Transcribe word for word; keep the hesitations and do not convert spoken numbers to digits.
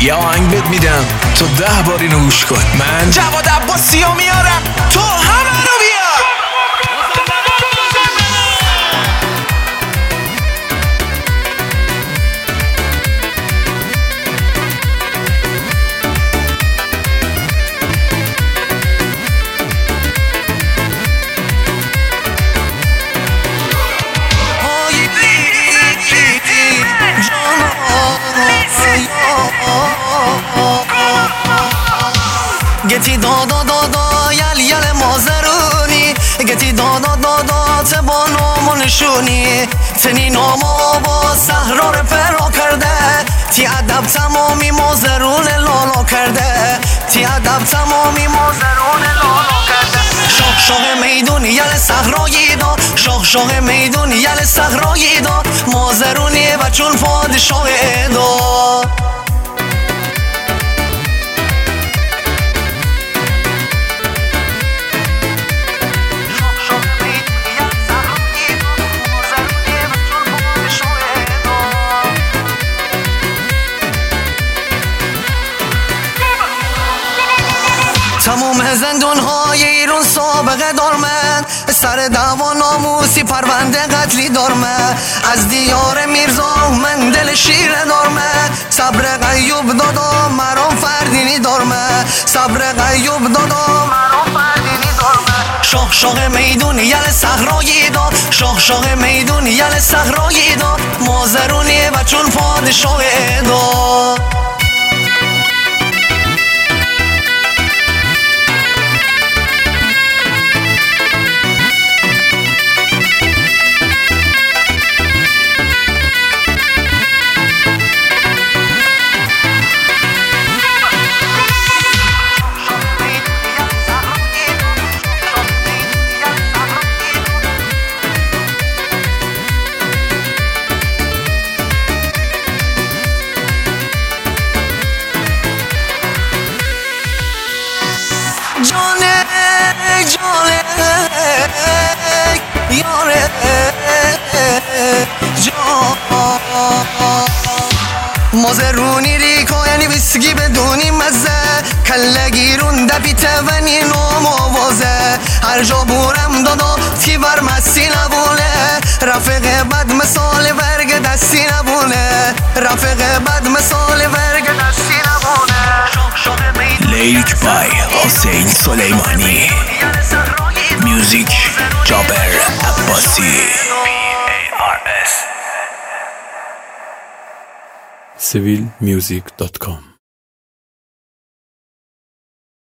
یا آهنگ بهت میدم تو ده بار اینو گوش کن. من جواد عباسی رو میارم، تو همه رو بیار. گتی دا دا دا دا یل یل مازرونی گتی دا دا دا دا تبا نامو نشونی تنی نامو با سهرار پرا کرده تی ادب تمامی مازرون لالا کرده تی ادب تمامی مازرون لالا کرده شاخ شاخ میدون یل صحرایی دا شاخ شاخ میدون یل صحرایی دا مازرونی و چون پادشاه دا تموم زندون های ایران سابقه دارمن سر دعوا ناموسی پرونده قتلی دارمن از دیار میرزا من دل شیر دارمن صبر قیوب دادا مرام فردینی دارمن صبر قیوب دادا مرام فردینی دارمن شاخ شاخ میدون یل صحرایی دا شاخ شاخ میدون یل صحرایی دا مازرونی و چون پادشاه دا جانه جانه یاره جان مازرونی ریکا یعنی ویسگی بدونی مزه کلگیرون دپیته و نینام آوازه هر جا بورم دادا تی بر مستی نبونه رفیق بد مثال ورگ دستی نبونه رفیق بد مثال ورگ دستی نبونه لیک بای حسین سلیمانی میوزیک جابر عباسی سیویل میوزیک دات کام